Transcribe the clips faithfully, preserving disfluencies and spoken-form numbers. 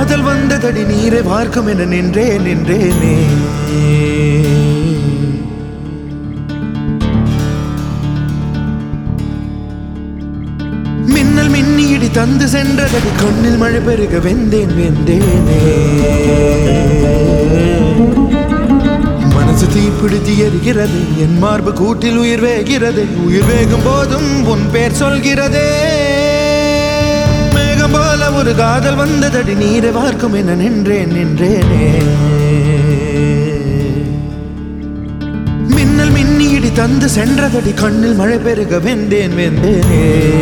காதல் வந்ததடி நீரை பார்க்கும் என நின்றே நின்றேனே. மின்னல் மின்னி இடி தந்து சென்றதடி கண்ணில் மழை பெருக வெந்தேன் வெந்தேனே. மனசு தீப்பிடித்து எரிகிறது, என் மார்பு கூட்டில் உயிர் வேகிறது. உயிர் வேகும் போதும் உன் பேர் சொல்கிறதே. மேகம் போல ஒரு காதல் வந்ததடி நீரை பார்க்கும் என நின்றேன் நின்றேனே. மின்னல் மின்னி இடி தந்து சென்றதடி கண்ணில் மழை பெருக வெந்தேன் வெந்தேனே.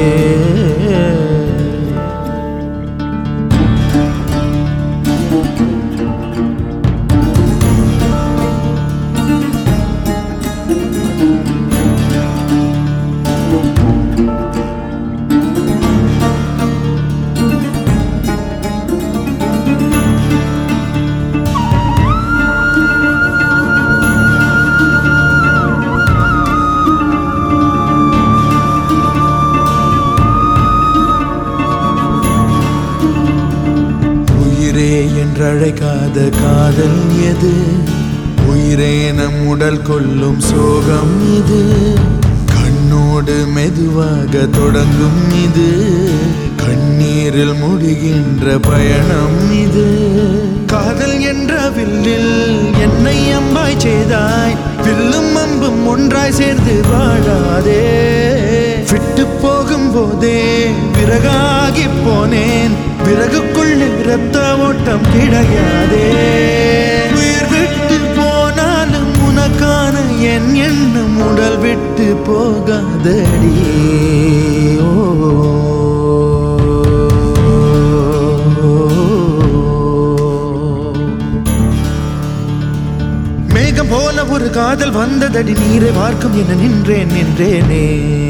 என்றழைக்காத காதல் எது? உயிரே நம் உடல் கொள்ளும் சோகம் இது. கண்ணோடு மெதுவாக தொடங்கும் இது, கண்ணீரில் முடிகின்ற பயணம் இது. காதல் என்ற வில்லில் என்னை அம்பாய் செய்தாய், வில்லும் அம்பும் ஒன்றாய் சேர்ந்து வாழாதே. விட்டு போகும் போதே விறகாகி போனேன், விறகுக்குள்ளே இரத்த ஓட்டம் கிடையாதே. உயிர் விட்டு போனாலும் உனக்கான என் எண்ணம் உடல் விட்டு போகாதடி. மேகம் போல ஒரு காதல் வந்ததடி நீரை பார்க்கும் என நின்றேன் நின்றேனே.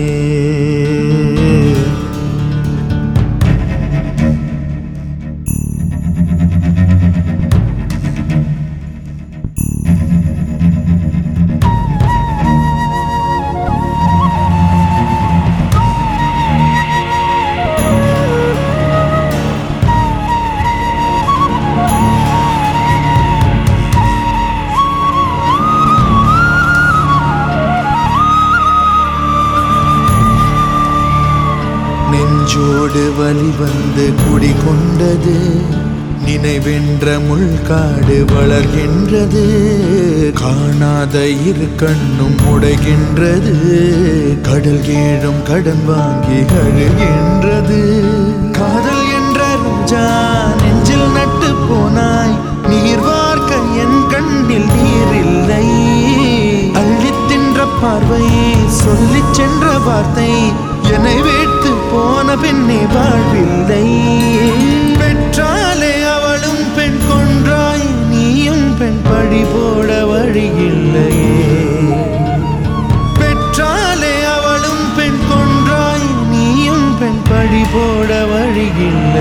நெஞ்சோடு வலி வந்து குடிகொண்டது, நினைவென்ற முள்காடு வளர்கின்றது. காணாத இரு கண்ணும் உடைகின்றது, கடல் ஏழும் கடன் வாங்கி அழுகின்றது. காதல் என்ற ரோஜா நெஞ்சில் நட்டு போனாய், நீர் வார்க்க என் கண்ணில் நீர் இல்லை. அள்ளி தின்ற பார்வை சொல்லி சென்ற வார்த்தை என்னை வைத்து போன பெண்ணே வாழ்வில்லை. பெற்றாலே அவளும் பெண் கொன்றாய், நீயும் பெண் பழி போட வழியில்லையே. பெற்றாலே அவளும் பெண் கொன்றாய், நீயும் பெண் பழி போட வழியில்லை.